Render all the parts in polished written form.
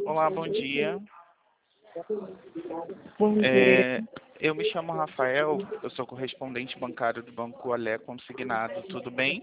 Olá, bom dia. Bom dia. É, eu me chamo Rafael, eu sou correspondente bancário do Banco Olé Consignado, tudo bem?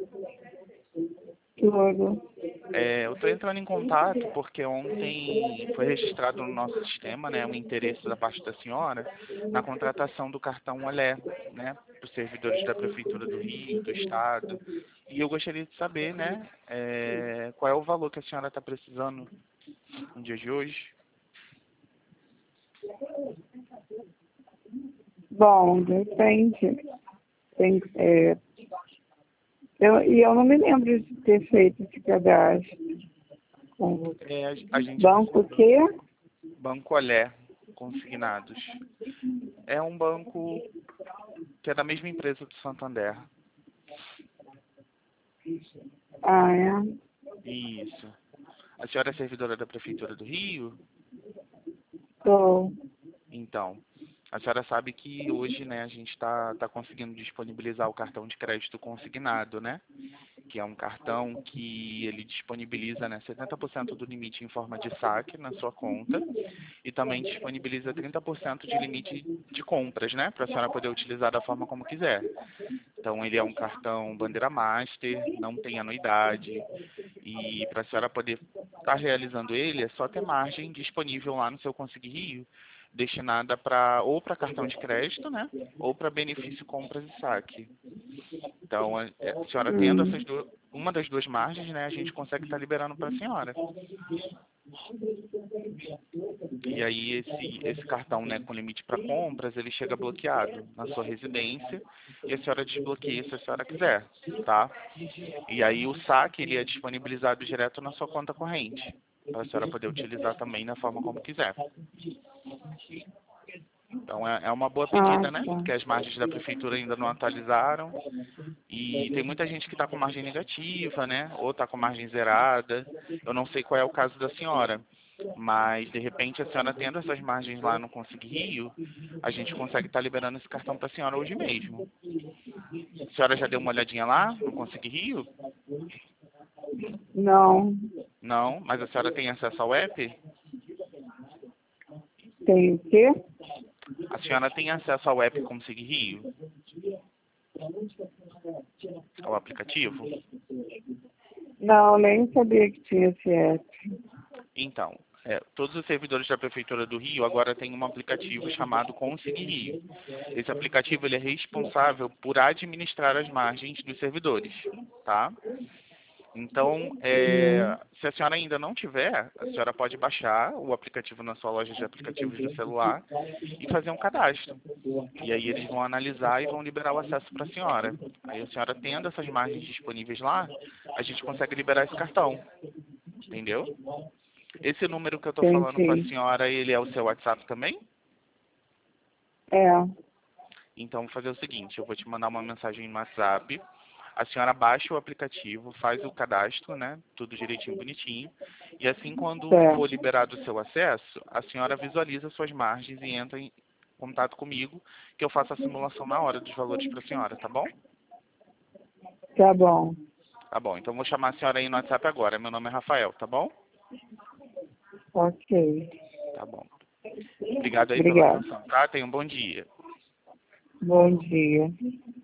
Tudo. Eu estou entrando em contato porque ontem foi registrado no nosso sistema, né, um interesse da parte da senhora na contratação do cartão Olé, né, para os servidores da Prefeitura do Rio, do Estado. E eu gostaria de saber, né, qual é o valor que a senhora está precisando no dia de hoje? Bom, depende. Tem, eu não me lembro de ter feito esse cadastro. Com A gente banco o quê? Banco Olé Consignados. É um banco que é da mesma empresa do Santander. Ah, é? Isso. A senhora é servidora da Prefeitura do Rio? Sou. Então, a senhora sabe que hoje, né, a gente está conseguindo disponibilizar o cartão de crédito consignado, né? Que é um cartão que ele disponibiliza, né, 70% do limite em forma de saque na sua conta e também disponibiliza 30% de limite de compras, né, para a senhora poder utilizar da forma como quiser. Então, ele é um cartão bandeira master, não tem anuidade e para a senhora poder estar realizando ele é só ter margem disponível lá no seu Consigue Rio, destinada para cartão de crédito, né, ou para benefício compras e saque. Então, a senhora tendo Hum, uma das duas margens, né, a gente consegue estar liberando para a senhora. E aí esse cartão, né, com limite para compras, ele chega bloqueado na sua residência e a senhora desbloqueia se a senhora quiser, tá? E aí o saque, ele é disponibilizado direto na sua conta corrente, para a senhora poder utilizar também da forma como quiser. Então é uma boa ah, pedida, né? tá. Porque as margens da prefeitura ainda não atualizaram e tem muita gente que está com margem negativa, né? Ou está com margem zerada. Eu não sei qual é o caso da senhora, mas de repente a senhora tendo essas margens lá no Consigue Rio, a gente consegue estar liberando esse cartão para a senhora hoje mesmo. A senhora já deu uma olhadinha lá no Consigue Rio? Não, Não, mas a senhora tem acesso ao app? tem o quê? A senhora tem acesso ao app Consigue Rio? Ao aplicativo? Não, nem sabia que tinha esse app. Então, todos os servidores da Prefeitura do Rio agora têm um aplicativo chamado Consigue Rio. Esse aplicativo ele é responsável por administrar as margens dos servidores, tá? Então, Hum, se a senhora ainda não tiver, a senhora pode baixar o aplicativo na sua loja de aplicativos do celular e fazer um cadastro. E aí eles vão analisar e vão liberar o acesso para a senhora. Aí a senhora tendo essas margens disponíveis lá, a gente consegue liberar esse cartão, entendeu? Esse número que eu estou falando com a entendi. senhora, ele é o seu WhatsApp também? É, Então, vou fazer o seguinte, eu vou te mandar uma mensagem no WhatsApp, a senhora baixa o aplicativo, faz o cadastro, né, tudo direitinho, bonitinho, e assim quando for certo. liberado o seu acesso, a senhora visualiza suas margens e entra em contato comigo, que eu faço a simulação na hora dos valores para a senhora, tá bom? Tá bom. Tá bom, então vou chamar a senhora aí no WhatsApp agora, meu nome é Rafael, tá bom? Ok. Tá bom. Obrigado aí pela Obrigada. atenção, tá? Tenha um bom dia. Bom dia.